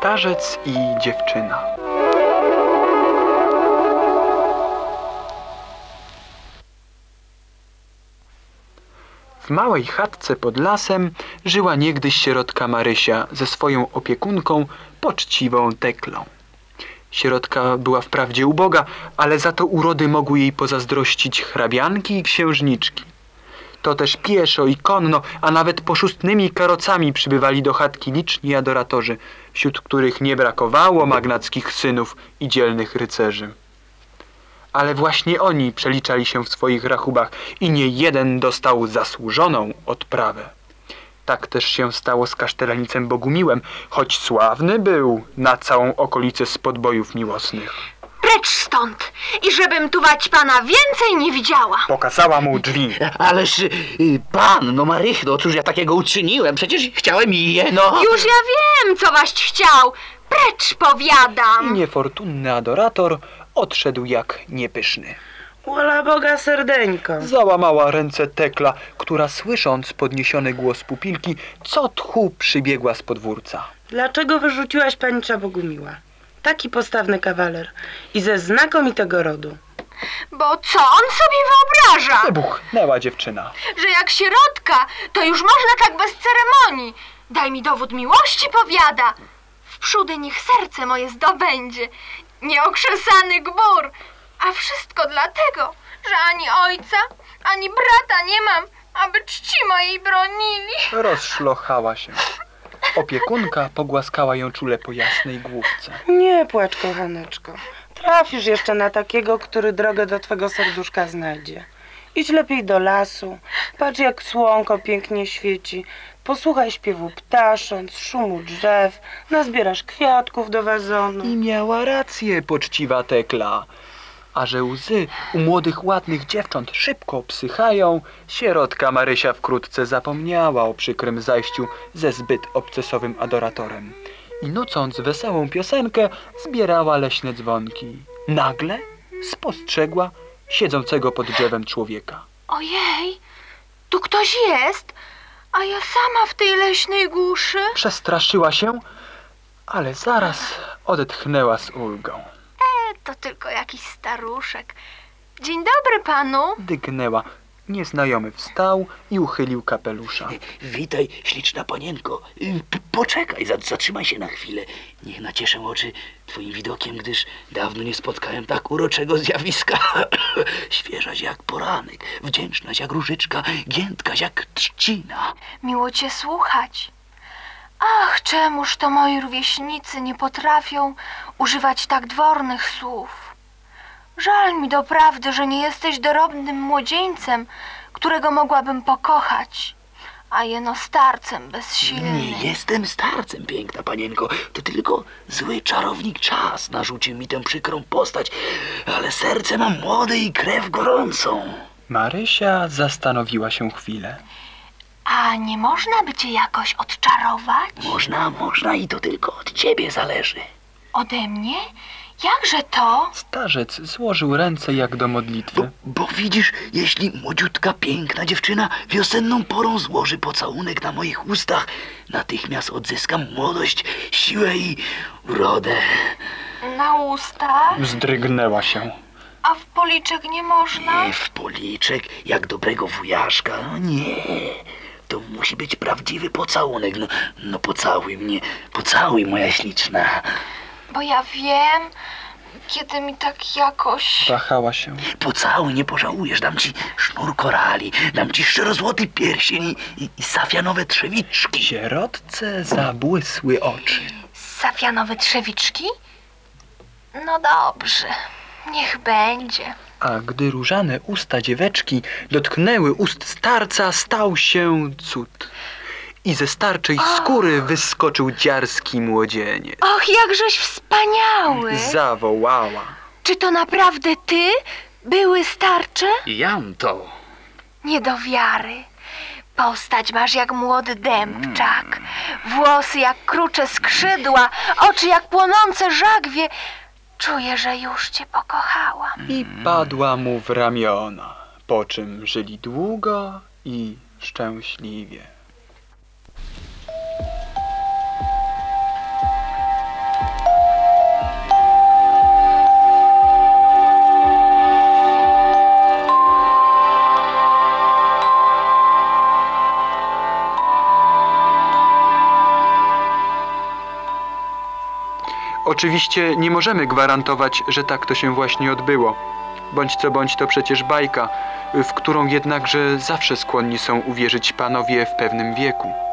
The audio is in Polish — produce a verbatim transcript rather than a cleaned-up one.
Starzec i dziewczyna. W małej chatce pod lasem żyła niegdyś sierotka Marysia ze swoją opiekunką, poczciwą Teklą. Sierotka była wprawdzie uboga, ale za to urody mogły jej pozazdrościć hrabianki i księżniczki. To też pieszo i konno, a nawet poszustnymi karocami przybywali do chatki liczni adoratorzy, wśród których nie brakowało magnackich synów i dzielnych rycerzy. Ale właśnie oni przeliczali się w swoich rachubach i nie jeden dostał zasłużoną odprawę. Tak też się stało z kasztelanicem Bogumiłem, choć sławny był na całą okolicę z podbojów miłosnych. Precz stąd i żebym tu wać pana więcej nie widziała. Pokazała mu drzwi. Ależ y, pan, no Marychno, cóż ja takiego uczyniłem? Przecież chciałem je, no... Już ja wiem, co waś chciał. Precz, I powiadam. niefortunny adorator odszedł jak niepyszny. Wola Boga serdeńko. Załamała ręce Tekla, która słysząc podniesiony głos pupilki, co tchu przybiegła z podwórca. Dlaczego wyrzuciłaś panicza Bogumiła? Taki postawny kawaler i ze znakomitego rodu. Bo co on sobie wyobraża? Wybuchnęła dziewczyna. Że jak sierotka, to już można tak bez ceremonii. Daj mi dowód miłości, powiada. Wprzódy niech serce moje zdobędzie. Nieokrzesany gbur. A wszystko dlatego, że ani ojca, ani brata nie mam, aby czci mojej bronili. Rozszlochała się. Opiekunka pogłaskała ją czule po jasnej główce. Nie płacz, kochaneczko. Trafisz jeszcze na takiego, który drogę do twego serduszka znajdzie. Idź lepiej do lasu. Patrz, jak słonko pięknie świeci. Posłuchaj śpiewu ptasząt, szumu drzew. Nazbierasz kwiatków do wazonu. I miała rację poczciwa Tekla. A że łzy u młodych, ładnych dziewcząt szybko psychają, sierotka Marysia wkrótce zapomniała o przykrym zajściu ze zbyt obcesowym adoratorem i nucąc wesołą piosenkę zbierała leśne dzwonki. Nagle spostrzegła siedzącego pod drzewem człowieka. Ojej, tu ktoś jest, a ja sama w tej leśnej głuszy. Przestraszyła się, ale zaraz odetchnęła z ulgą. To tylko jakiś staruszek. Dzień dobry panu. Dygnęła. Nieznajomy wstał i uchylił kapelusza. Witaj, śliczna panienko. Y, p- Poczekaj, za- zatrzymaj się na chwilę. Niech nacieszę oczy twoim widokiem, gdyż dawno nie spotkałem tak uroczego zjawiska. Świeżaś jak poranek, wdzięcznaś jak różyczka, giętkaś jak trzcina. Miło cię słuchać. Ach, czemuż to moi rówieśnicy nie potrafią używać tak dwornych słów. Żal mi doprawdy, że nie jesteś dorobnym młodzieńcem, którego mogłabym pokochać, a jeno starcem bezsilnym. Nie jestem starcem, piękna panienko. To tylko zły czarownik czas narzucił mi tę przykrą postać, ale serce mam młode i krew gorącą. Marysia zastanowiła się chwilę. A nie można by cię jakoś odczarować? Można, można i to tylko od ciebie zależy. Ode mnie? Jakże to? Starzec złożył ręce jak do Bo, modlitwy. bo widzisz, jeśli młodziutka, piękna dziewczyna wiosenną porą złoży pocałunek na moich ustach, natychmiast odzyskam młodość, siłę i urodę. Na ustach? Wzdrygnęła się. A w policzek nie można? Nie w policzek, jak dobrego wujaszka. No nie, to musi być prawdziwy pocałunek. No, no pocałuj mnie, pocałuj, moja śliczna. Bo ja wiem, kiedy mi tak jakoś... Wahała się. Pocałuj, nie pożałujesz. Dam ci sznur korali, dam ci szczerozłoty pierścień i, i, i safianowe trzewiczki. Sierotce zabłysły oczy. Safianowe trzewiczki? No dobrze, niech będzie. A gdy różane usta dzieweczki dotknęły ust starca, stał się cud. I ze starczej skóry wyskoczył dziarski młodzieniec. Och, jakżeś wspaniały! Zawołała. Czy to naprawdę ty, były starcze? Jam to. Nie do wiary. Postać masz jak młody dębczak, włosy jak krucze skrzydła, oczy jak płonące żagwie. Czuję, że już cię pokochałam. I padła mu w ramiona, po czym żyli długo i szczęśliwie. Oczywiście nie możemy gwarantować, że tak to się właśnie odbyło. Bądź co bądź to przecież bajka, w którą jednakże zawsze skłonni są uwierzyć panowie w pewnym wieku.